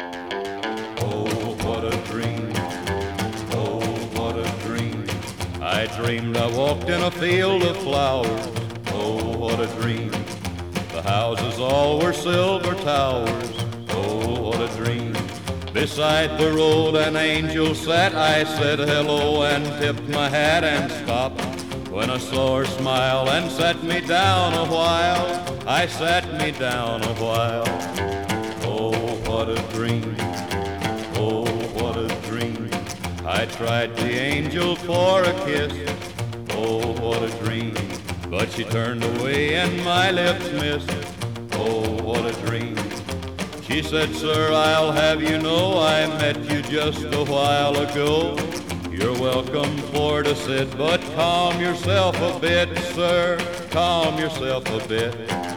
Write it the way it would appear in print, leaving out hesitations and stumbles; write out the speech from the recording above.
Oh, what a dream. Oh, what a dream. I dreamed I walked in a field of flowers. Oh, what a dream. The houses all were silver towers. Oh, what a dream. Beside the road an angel sat. I said hello and tipped my hat and stopped. When I saw her smile and sat me down a while, I sat me down a while. Oh, what a dream. Oh, what a dream. I tried the angel for a kiss. Oh, what a dream. But she turned away and my lips missed. Oh, what a dream. She said, sir, I'll have you know I met you just a while ago. You're welcome for to sit, but calm yourself a bit, sir, calm yourself a bit.